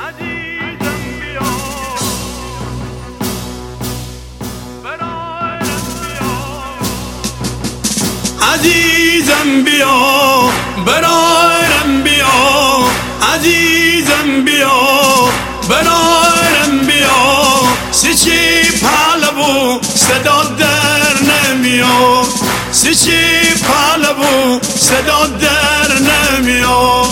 عزیزم بیا برایرم بیا، عزیزم بیا برایرم بیا، سچی پهلو صدا در نمیاد، سچی پهلو صدا در نمیاد.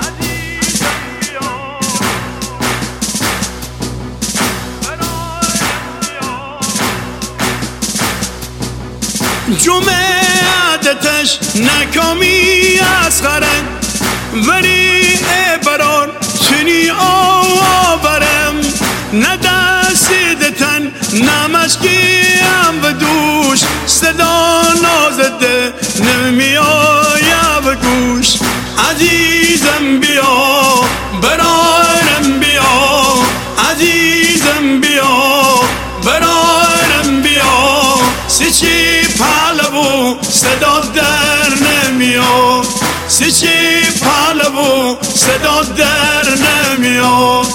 جمعه عادتش نکامی از خرن ولی برار چنی آورم، ندستیدتن نمشکیم و دوش، صدا نازده نمیایم و گوش. عزیزم بیا برایرم بیا، عزیزم بیا برایرم بیا، سچی پهلو صدا در نمیاد، سچی پهلو صدا در نمیاد.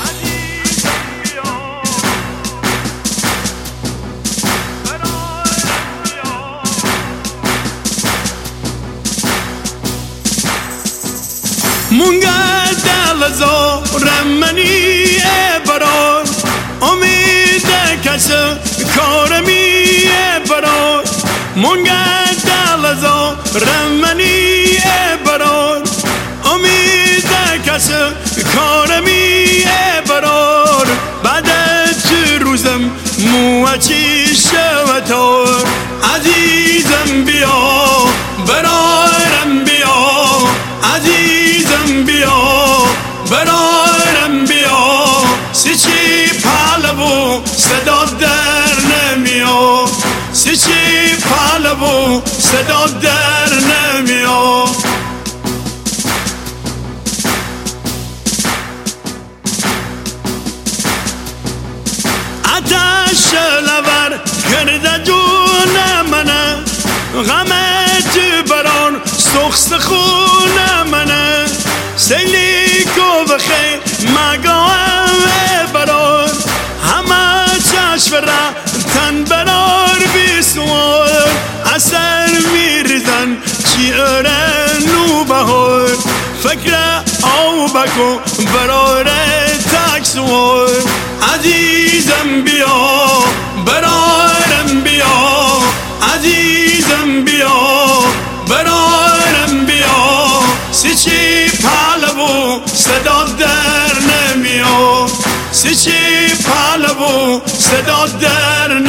منگه دل زارم منی برار، امید کس کارمی برار، منگه دل زارم منی برار، امید کس کارمی برار، بعد چه روزم موچی شوتار. عزیزم بیا برایرم بیا، عزیزم بیا برایرم بیا، سچی پهلو صدا در نمیاد، سچی پهلو صدا در نمیاد. آتش لور کرده جون منه، غمت بران سخت خون منه، سیلی کو بخی مگاهم برار، همه چشم را تن برار بیسوار، اثر میریزن چی ارنو بهار، فکر آو بکو برار تکسوار. عزیزم بیا برایرم بیا، عزیزم بیا برایرم بیا، سچی پهلو صدا در نمیاد، سچی پهلو صدا در